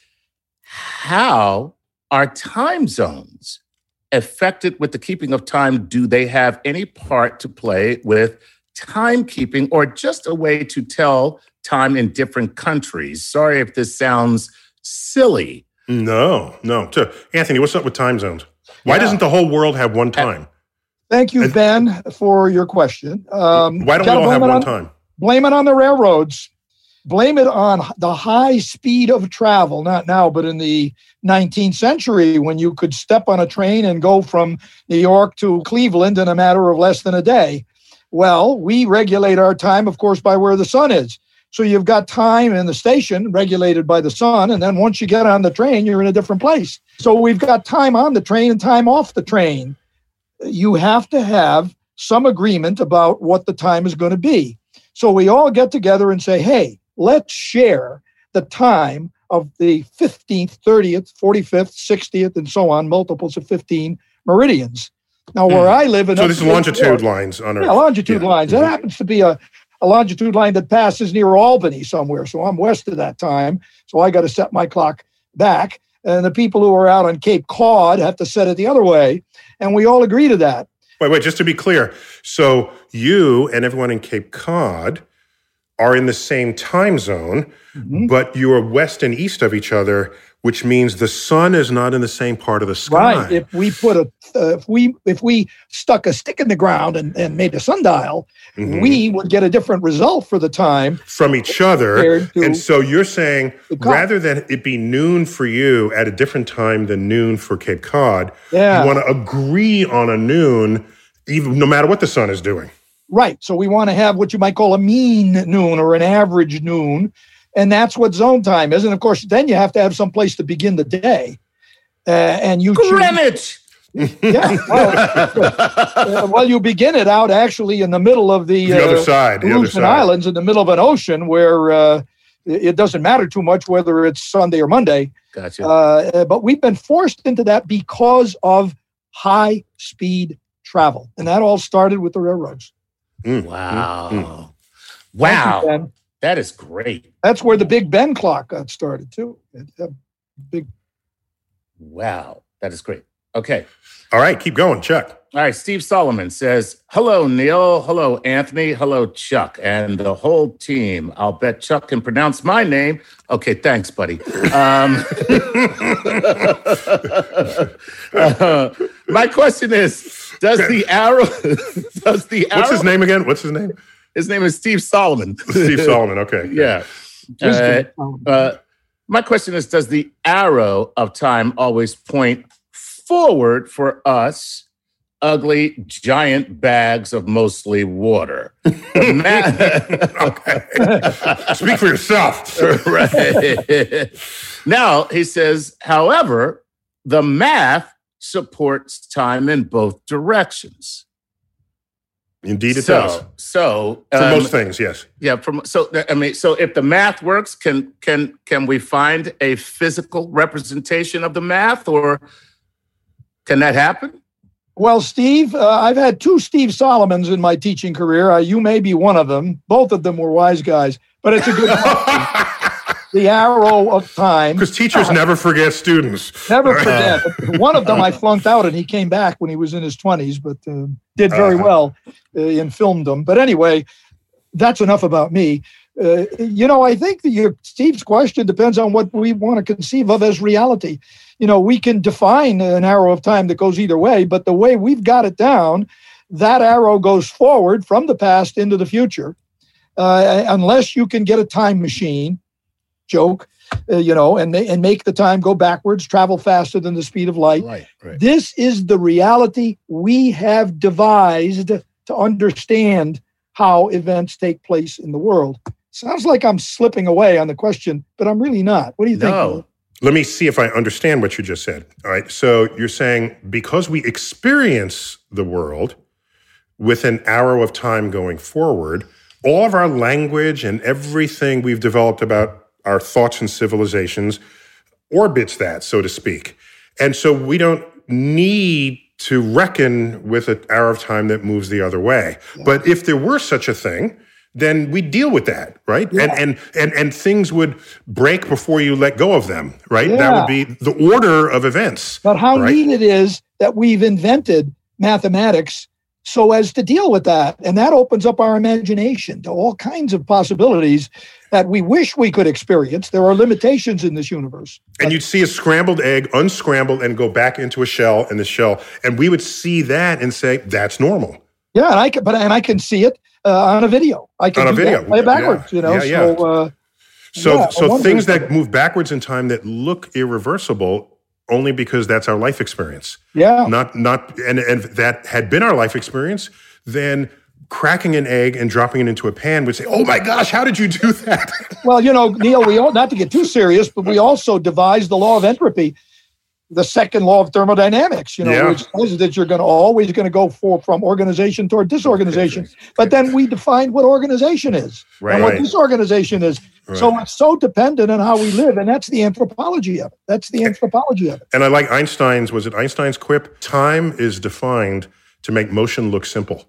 how are time zones affected with the keeping of time? Do they have any part to play with timekeeping or just a way to tell time in different countries? Sorry if this sounds silly. No, no. So, Anthony, what's up with time zones? Why yeah. doesn't the whole world have one time? Thank you, Ben, for your question. Um, Why don't we all have one on, time? Blame it on the railroads. Blame it on the high speed of travel, not now, but in the nineteenth century when you could step on a train and go from New York to Cleveland in a matter of less than a day. Well, we regulate our time, of course, by where the sun is. So you've got time in the station regulated by the sun, and then once you get on the train, you're in a different place. So we've got time on the train and time off the train. You have to have some agreement about what the time is going to be. So we all get together and say, hey, let's share the time of the fifteenth, thirtieth, forty-fifth, sixtieth, and so on, multiples of fifteen meridians. Now, where mm. I live in... So this is longitude lines on Earth. Yeah, longitude yeah. lines. Mm-hmm. That happens to be a a longitude line that passes near Albany somewhere. So I'm west of that time. So I got to set my clock back. And the people who are out on Cape Cod have to set it the other way. And we all agree to that. Wait, wait, just to be clear. So you and everyone in Cape Cod are in the same time zone, mm-hmm. but you are west and east of each other, which means the sun is not in the same part of the sky. Right. If we put a, uh, if we if we stuck a stick in the ground and, and made a sundial, mm-hmm. we would get a different result for the time from each other. And so you're saying rather than it be noon for you at a different time than noon for Cape Cod, yeah. you want to agree on a noon, even no matter what the sun is doing. Right. So we want to have what you might call a mean noon or an average noon. And that's what zone time is. And of course, then you have to have some place to begin the day. Uh, and you Greenwich. Choose, yeah. Well, uh, well, you begin it out actually in the middle of the, the uh, other side, the other side. Islands, in the middle of an ocean where uh, it doesn't matter too much whether it's Sunday or Monday. Gotcha. Uh, but we've been forced into that because of high speed travel. And that all started with the railroads. Mm. Wow. Mm. Wow. You, that is great. That's where the Big Ben clock got started, too. Big. Wow. That is great. Okay. All right. Keep going, Chuck. All right. Steve Solomon says, hello, Neil. Hello, Anthony. Hello, Chuck. And the whole team. I'll bet Chuck can pronounce my name. Okay. Thanks, buddy. Um, uh, my question is, does the arrow... does the arrow... What's his name again? What's his name? His name is Steve Solomon. Steve Solomon, okay. Yeah. Uh, uh, my question is, does the arrow of time always point forward for us, ugly, giant bags of mostly water? Okay. Speak for yourself. Right. Now, he says, however, the math supports time in both directions. Indeed, it so, does. So, for um, most things, yes. Yeah. From so, I mean, so if the math works, can can can we find a physical representation of the math, or can that happen? Well, Steve, uh, I've had two Steve Solomons in my teaching career. Uh, you may be one of them. Both of them were wise guys, but it's a good the arrow of time. Because teachers uh, never forget students. Never forget. One of them I flunked out, and he came back when he was in his twenties, but uh, did very uh-huh. well uh, in filmdom. But anyway, that's enough about me. Uh, you know, I think that your Steve's question depends on what we want to conceive of as reality. You know, we can define an arrow of time that goes either way, but the way we've got it down, that arrow goes forward from the past into the future. Uh, unless you can get a time machine, joke, uh, you know, and, and make the time go backwards, travel faster than the speed of light. Right, right. This is the reality we have devised to understand how events take place in the world. Sounds like I'm slipping away on the question, but I'm really not. What do you think? No. Let me see if I understand what you just said. All right. So you're saying because we experience the world with an arrow of time going forward, all of our language and everything we've developed about our thoughts and civilizations orbits that, so to speak. And so we don't need to reckon with an arrow of time that moves the other way. Yeah. But if there were such a thing, then we deal with that, right? Yeah. And, and and and things would break before you let go of them, right? Yeah. That would be the order of events. But how right? neat it is that we've invented mathematics so as to deal with that. And that opens up our imagination to all kinds of possibilities that we wish we could experience. There are limitations in this universe. And you'd see a scrambled egg unscrambled and go back into a shell in the shell. And we would see that and say, that's normal. Yeah, and I can, but and I can see it uh, on a video. I can on a do video. That, play it backwards, yeah. you know. Yeah, yeah. So, uh, so, yeah, so things that move backwards in time that look irreversible only because that's our life experience. Yeah. Not, not, and, and if that had been our life experience, then cracking an egg and dropping it into a pan would say, oh my gosh, how did you do that? Well, you know, Neil, we all, not to get too serious, but we also devised the law of entropy, the second law of thermodynamics, you know, yeah. which says that you're going to always going to go for from organization toward disorganization. But then we defined what organization is right. and what disorganization is. Right. So it's so dependent on how we live. And that's the anthropology of it. That's the anthropology of it. And I like Einstein's, was it Einstein's quip? Time is defined to make motion look simple.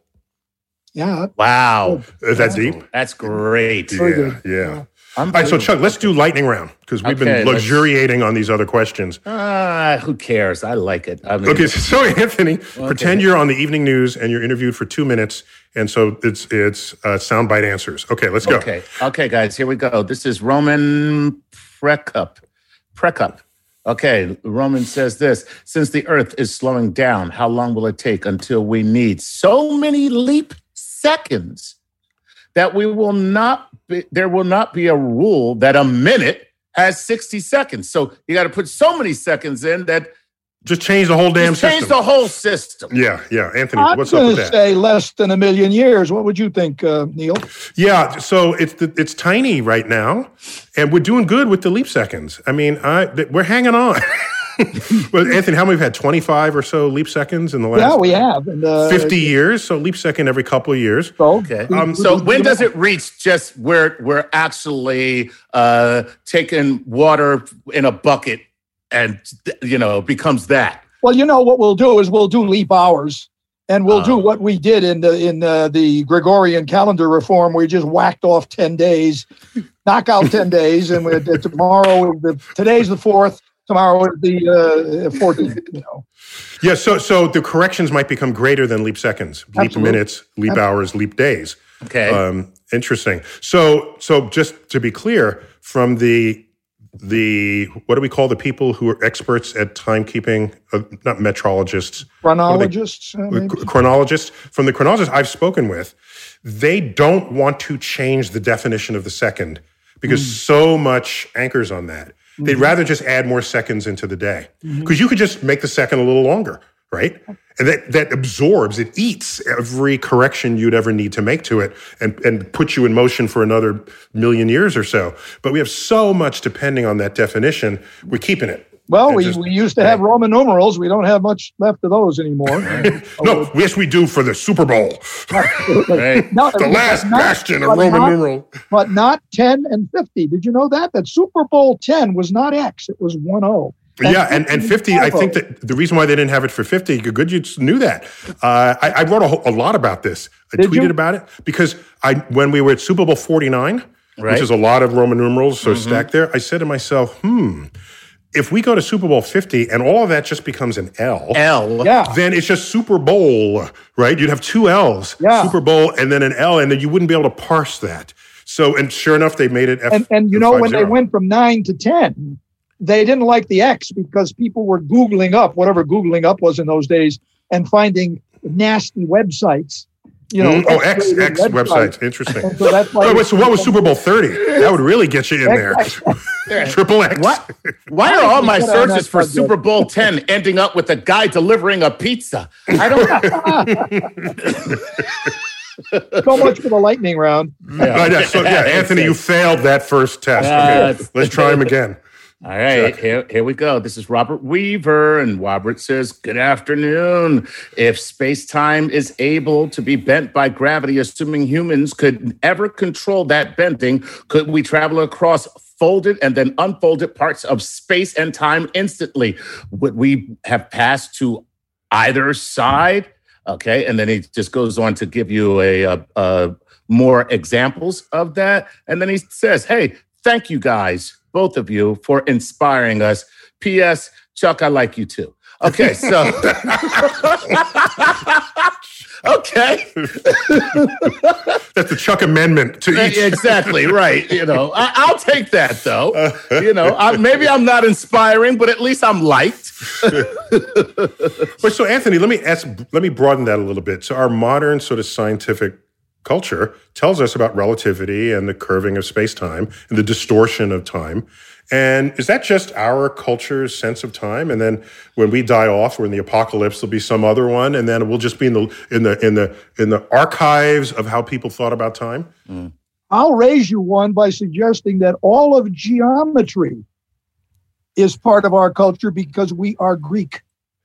Yeah. Wow. Is that deep? That's great. Yeah, yeah. All right, so Chuck, let's do lightning round because we've okay, been luxuriating on these other questions. Ah, uh, who cares? I like it. I mean, okay, so Anthony, okay. pretend you're on the evening news and you're interviewed for two minutes, and so it's it's uh, soundbite answers. Okay, let's go. Okay, okay, guys, here we go. This is Roman Prekup. Prekup. Okay, Roman says this: since the Earth is slowing down, how long will it take until we need so many leap seconds that we will not be, there will not be a rule that a minute has sixty seconds. So you got to put so many seconds in that just change the whole damn system. Change the whole system. Yeah, yeah. Anthony, I'm what's up with that? I'm going to say less than a million years. What would you think, uh, Neil? Yeah, so it's the, it's tiny right now, and we're doing good with the leap seconds. I mean, I we're hanging on. Well, Anthony, how many have had twenty-five or so leap seconds in the last? Yeah, we have. And, uh, fifty years, so leap second every couple of years. Okay. Um, so when does it reach just where we're actually uh, taking water in a bucket and, you know, becomes that? Well, you know, what we'll do is we'll do leap hours. And we'll uh, do what we did in the in uh, the Gregorian calendar reform. We just whacked off ten days, knock out ten days, and we, uh, tomorrow, the, today's the fourth. Tomorrow is the uh, fourteenth, you know. Yeah, so so the corrections might become greater than leap seconds, leap Absolutely. minutes, leap Absolutely. hours, leap days. Okay. Um, interesting. So so just to be clear, from the the what do we call the people who are experts at timekeeping? Uh, not metrologists, chronologists. Uh, chronologists. From the chronologists I've spoken with, they don't want to change the definition of the second because mm. so much anchors on that. They'd mm-hmm. rather just add more seconds into the day because mm-hmm. you could just make the second a little longer, right? And that, that absorbs, it eats every correction you'd ever need to make to it and, and puts you in motion for another million years or so. But we have so much depending on that definition, we're keeping it. Well, we, just, we used to have Roman numerals. We don't have much left of those anymore. No, yes, we do for the Super Bowl. Right. No, the last not, bastion of Roman not, numeral. But not ten and fifty. Did you know that? That Super Bowl ten was not X. It was one oh. Yeah, and, and fifty, I think that the reason why they didn't have it for fifty, good you knew that. Uh, I, I wrote a, a lot about this. I Did tweeted you? about it because I when we were at Super Bowl forty-nine, right. which is a lot of Roman numerals, so mm-hmm. stacked there, I said to myself, hmm, if we go to Super Bowl fifty and all of that just becomes an L, L, yeah. then it's just Super Bowl, right? You'd have two L's, yeah. Super Bowl, and then an L, and then you wouldn't be able to parse that. So, and sure enough, they made it F. And, and you know, when they went from nine to ten, they didn't like the X because people were Googling up, whatever Googling up was in those days, and finding nasty websites You know, mm, oh, X, X websites. websites. Interesting. And so that's why oh, wait, so what was Super Bowl thirty? That would really get you in there. Triple X. What? Why are all my searches for Super Bowl ten ending up with a guy delivering a pizza? I don't. So much for the lightning round. Yeah, yeah, so, yeah Anthony, you failed that first test. Uh, okay, let's try him again. All right, here, here we go. This is Robert Weaver, and Robert says, good afternoon. If space-time is able to be bent by gravity, assuming humans could ever control that bending, could we travel across folded and then unfolded parts of space and time instantly? Would we have passed to either side? Okay, and then he just goes on to give you a, a, a more examples of that. And then he says, hey, thank you guys, both of you, for inspiring us. P S. Chuck, I like you too. Okay, so. Okay. That's the Chuck amendment to each. Exactly, right. You know, I, I'll take that, though. You know, I, maybe I'm not inspiring, but at least I'm liked. But so, Anthony, let me ask, let me broaden that a little bit. So our modern sort of scientific culture tells us about relativity and the curving of space-time and the distortion of time. And is that just our culture's sense of time? And then when we die off, or in the apocalypse, there'll be some other one, and then we'll just be in the in the in the in the archives of how people thought about time? Mm. I'll raise you one by suggesting that all of geometry is part of our culture because we are Greek.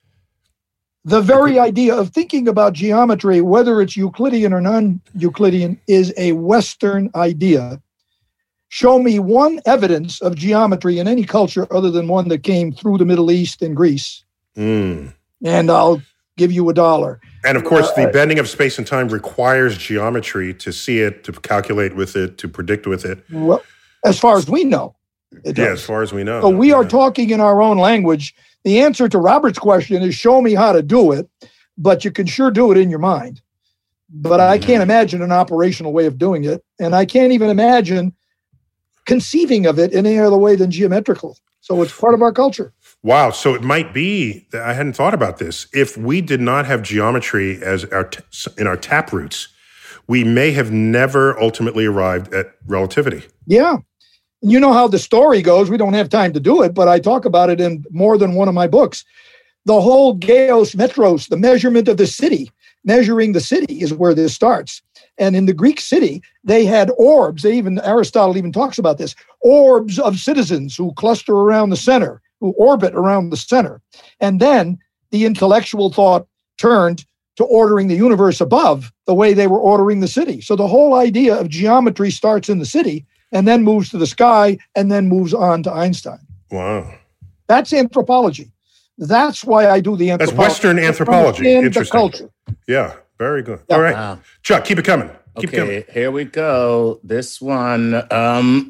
The very idea of thinking about geometry, whether it's Euclidean or non-Euclidean, is a Western idea. Show me one evidence of geometry in any culture other than one that came through the Middle East and Greece. Mm. And I'll give you a dollar. And of course, uh, the bending of space and time requires geometry to see it, to calculate with it, to predict with it. Well, as far as we know. It yeah, does. as far as we know. So we yeah. are talking in our own language. The answer to Robert's question is show me how to do it, but you can sure do it in your mind. But mm-hmm. I can't imagine an operational way of doing it. And I can't even imagine conceiving of it in any other way than geometrical. So it's part of our culture. Wow. So it might be that I hadn't thought about this. If we did not have geometry as our t- in our tap roots, we may have never ultimately arrived at relativity. Yeah. You know how the story goes. We don't have time to do it, but I talk about it in more than one of my books. The whole geos metros, the measurement of the city, measuring the city is where this starts. And in the Greek city, they had orbs. They even, Aristotle even talks about this, orbs of citizens who cluster around the center, who orbit around the center. And then the intellectual thought turned to ordering the universe above the way they were ordering the city. So the whole idea of geometry starts in the city and then moves to the sky and then moves on to Einstein. Wow. That's anthropology. That's why I do the anthropology. That's Western anthropology. Interesting. The culture. Yeah, very good. Yeah. All right. Wow. Chuck, keep it coming. Keep okay, coming. Here we go. This one, um,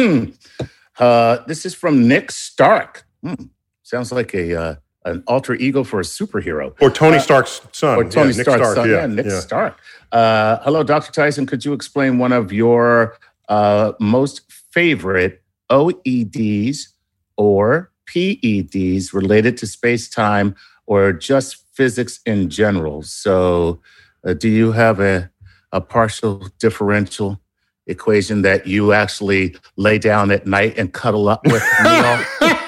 uh, this is from Nick Stark. Hmm. Sounds like a uh, an alter ego for a superhero. Or Tony Stark's son. Or Tony yeah, Stark's Stark, son. Yeah, yeah Nick yeah. Stark. Uh, hello, Doctor Tyson. Could you explain one of your uh, most favorite O E Ds or P E Ds related to space-time or just physics in general? So uh, do you have a, a partial differential equation that you actually lay down at night and cuddle up with, Neil?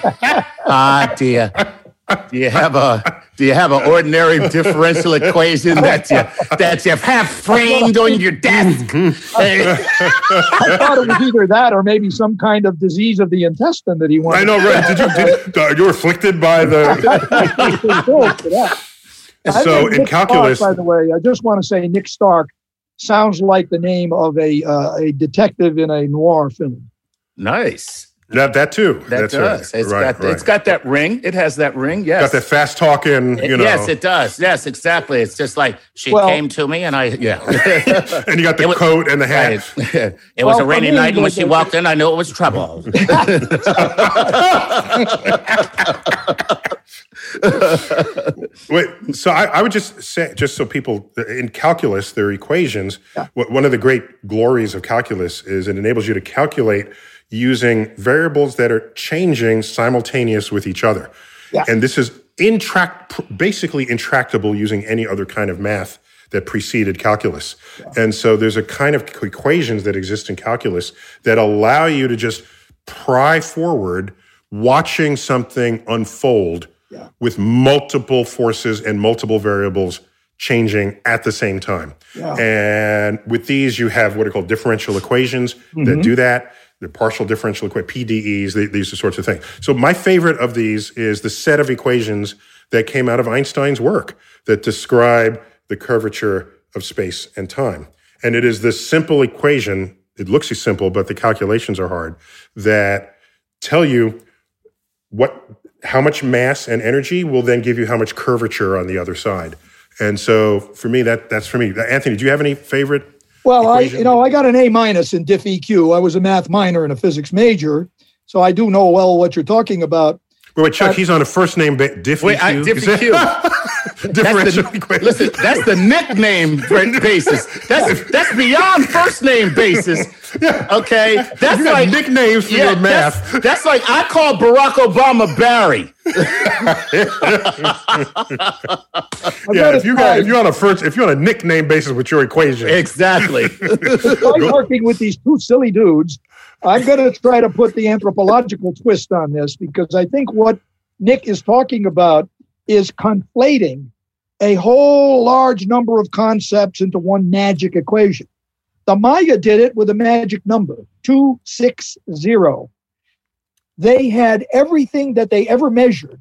Ah, do you, do you have a do you have an ordinary differential equation that you that you have framed on your desk? I thought it was either that or maybe some kind of disease of the intestine that he wanted. I know, right? Did you did, uh, you were afflicted by the? So in Nick calculus, Stark, by the way, I just want to say Nick Stark sounds like the name of a uh, a detective in a noir film. Nice. That that too. That That's does. Right. It's right, got right. it's got that ring. It has that ring. Yes. Got that fast talking. You know. Yes, it does. Yes, exactly. It's just like she Well- came to me, and I yeah. And you got the was- coat and the hat. It, it was Well, a rainy for me, night, and when the- she walked in, I knew it was trouble. Wait, so I, I would just say, just so people in calculus, their equations. Yeah. wh- One of the great glories of calculus is it enables you to calculate using variables that are changing simultaneous with each other. Yeah. And this is intract, basically intractable using any other kind of math that preceded calculus. Yeah. And so there's a kind of equations that exist in calculus that allow you to just pry forward, watching something unfold yeah. with multiple forces and multiple variables changing at the same time. Yeah. And with these, you have what are called differential equations mm-hmm. that do that. The partial differential equation, P D Es, these are sorts of things. So my favorite of these is the set of equations that came out of Einstein's work that describe the curvature of space and time. And it is this simple equation, it looks simple, but the calculations are hard, that tell you what, how much mass and energy will then give you how much curvature on the other side. And so for me, that that's for me. Anthony, do you have any favorite Well, equation? I, you know, I got an A minus in diff E Q. I was a math minor and a physics major, so I do know well what you're talking about. Wait, wait Chuck, uh, he's on a first name ba- diff wait, E Q. I, diff E Q. Differential the, equation. Listen, that's the nickname basis. That's that's beyond first name basis. Yeah. Okay, that's you like nicknames for yeah, your math. That's, that's like I call Barack Obama Barry. yeah, if you got if you're on a first if you're on a nickname basis with your equation, exactly. I'm working with these two silly dudes. I'm going to try to put the anthropological twist on this because I think what Nick is talking about is conflating a whole large number of concepts into one magic equation. The Maya did it with a magic number, two six zero. They had everything that they ever measured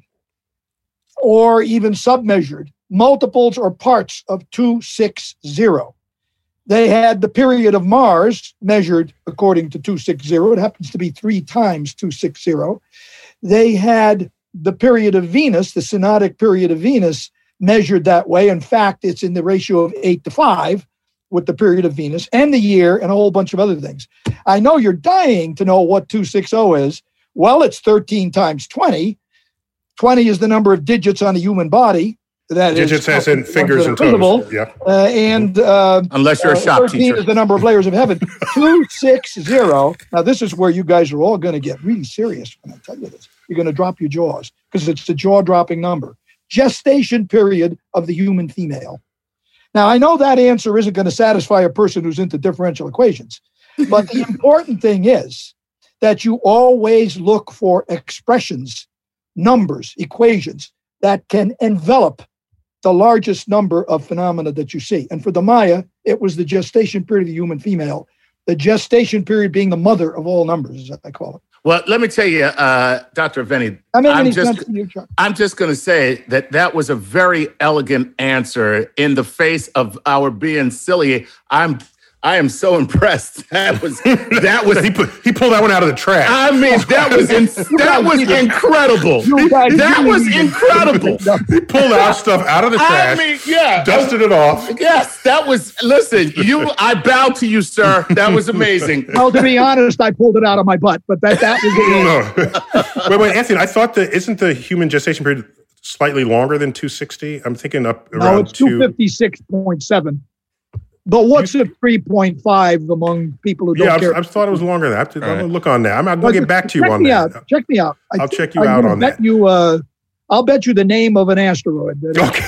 or even submeasured, multiples or parts of two six zero. They had the period of Mars measured according to two six zero. It happens to be three times two six zero. They had the period of Venus, the synodic period of Venus, measured that way. In fact, it's in the ratio of eight to five with the period of Venus and the year and a whole bunch of other things. I know you're dying to know what two sixty is. Well, it's thirteen times twenty. twenty is the number of digits on a human body. That digits is, as in fingers and toes. Yeah. Uh, and uh, unless you're a shop thirteen teacher. is the number of layers of heaven. two sixty. Now, this is where you guys are all going to get really serious when I tell you this. You're going to drop your jaws because it's the jaw-dropping number. Gestation period of the human female. Now, I know that answer isn't going to satisfy a person who's into differential equations, but the important thing is that you always look for expressions, numbers, equations that can envelop the largest number of phenomena that you see. And for the Maya, it was the gestation period of the human female, the gestation period being the mother of all numbers, as I call it. Well, let me tell you, uh, Doctor Aveni, I mean, I'm just, I'm just going to say that that was a very elegant answer in the face of our being silly. I'm I am so impressed. That was that was he put he pulled that one out of the trash. I mean, that was in, that was incredible. That was incredible. He pulled our stuff out of the trash. I mean, yeah, dusted it off. Yes, that was. Listen, you. I bow to you, sir. That was amazing. Well, to be honest, I pulled it out of my butt, but that that was. No. wait, wait, Anthony. I thought that isn't the human gestation period slightly longer than two sixty? I'm thinking up around. No, it's two fifty-six point seven. But what's a three point five among people who don't yeah, care? I, I thought it was longer than that. I'm going to look on that. I'm, I'm well, going to get back to you on me that. Out. Check me out. I I'll check you I'm out on bet that. You, uh, I'll bet you the name of an asteroid.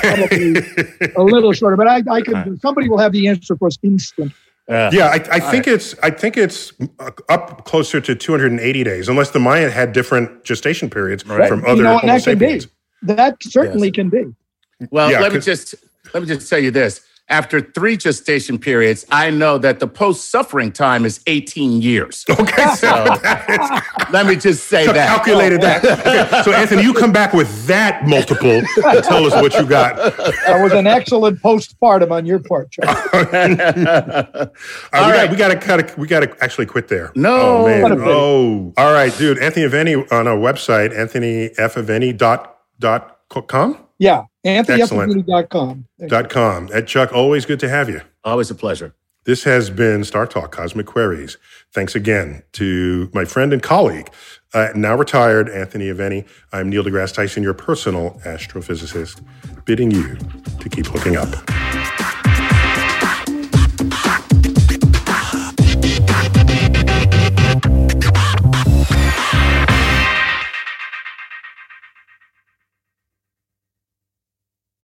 Okay. A little shorter, but I, I can. Somebody will have the answer for us instant. Uh, yeah, I, I think right. it's. I think it's up closer to two hundred eighty days, unless the Maya had different gestation periods right. from other you know, Homo that sapiens. Can be. That certainly yes. can be. Well, yeah, let me just let me just tell you this. After three gestation periods, I know that the post-suffering time is eighteen years. Okay, so let me just say so that. Calculated that. Okay. So, Anthony, you come back with that multiple and tell us what you got. That was an excellent postpartum on your part, Chuck. All right, All we right. got we got to cut. We got to actually quit there. No. Oh man. Oh. All right, dude. Anthony Aveni on our website, anthony f aveni dot com. Yeah. anthony f aveni dot com. Dot com. Ed Chuck, always good to have you. Always a pleasure. This has been Star Talk Cosmic Queries. Thanks again to my friend and colleague, uh, now retired Anthony Aveni. I'm Neil deGrasse Tyson, your personal astrophysicist, bidding you to keep looking up.